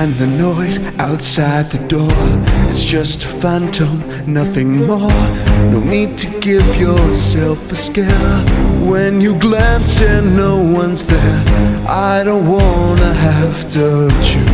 And the noise outside the door is just a phantom, nothing more. No need to give yourself a scare when you glance and no one's there. I don't wanna have to hurt you.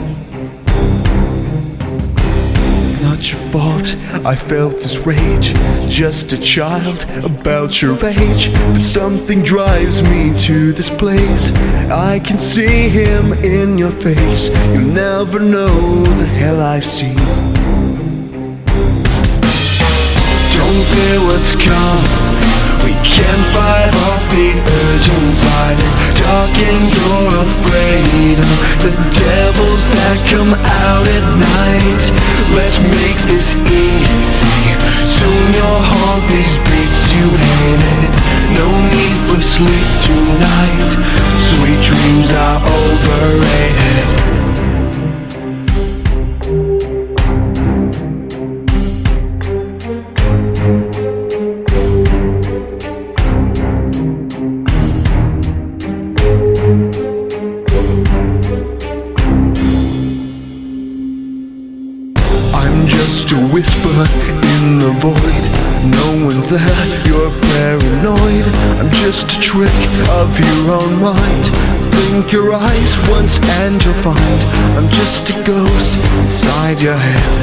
Not your fault, I felt this rage. Just a child about your age, but something drives me to this place. I can see him in your face. You'll never know the hell I've seen. Don't fear what's come. We can fight off the urge inside. It's dark and you're afraid of the devils that come out at night. Let's make this easy. Soon you'll haunt these beasts you hated. No need for sleep tonight. Sweet dreams are overrated. Just a whisper in the void. No one's there, you're paranoid. I'm just a trick of your own mind. Blink your eyes once and you'll find I'm just a ghost inside your head.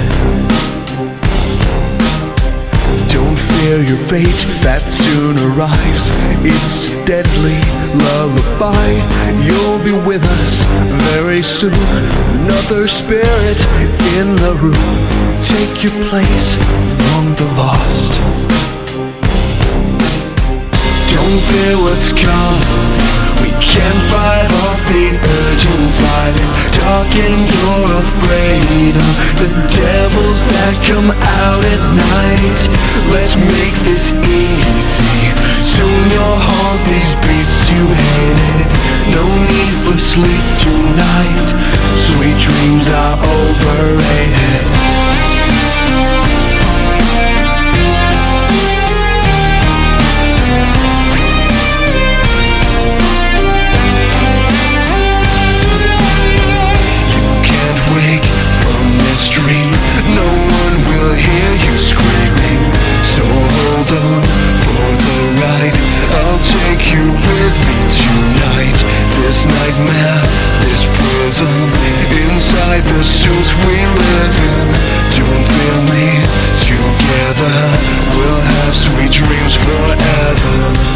Don't fear your fate that soon arrives. It's a deadly lullaby. You'll be with us very soon. Another spirit in the room. Take your place among the lost. Don't fear what's come. We can fight off the urge inside. It's dark and you're afraid of the devils that come out at night. Let's make this easy. Soon you'll haunt these beasts you hated. No need for sleep tonight. Sweet dreams are overrated. This prison inside the suits we live in. Don't fear me, together we'll have sweet dreams forever.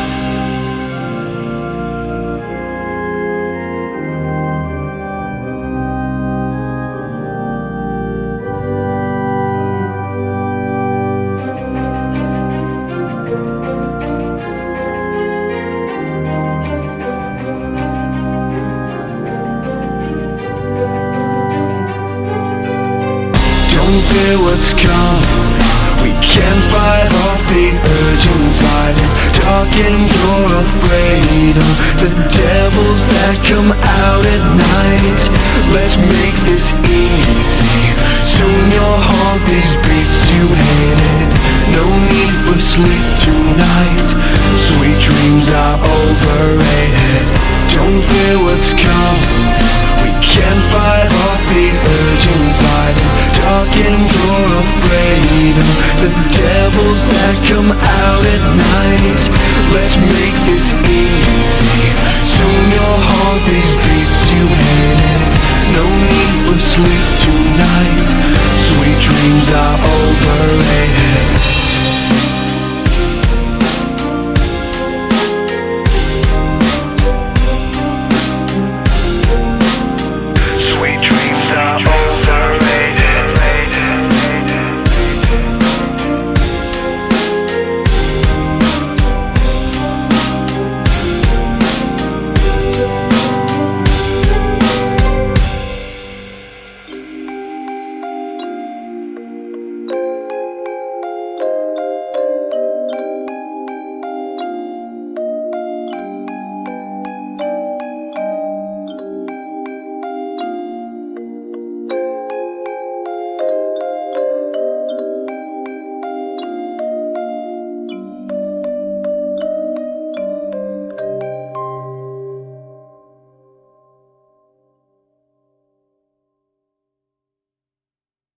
Don't fear what's come. We can fight off the urge inside. It's dark and you're afraid of the devils that come out at night. Let's make this easy. Soon you'll haunt these beasts you hated. No need for sleep tonight. Sweet dreams are overrated. Don't fear what's come. We can fight off the urge inside. It's dark and you're afraid of the devils that come out at night. Let's make this easy.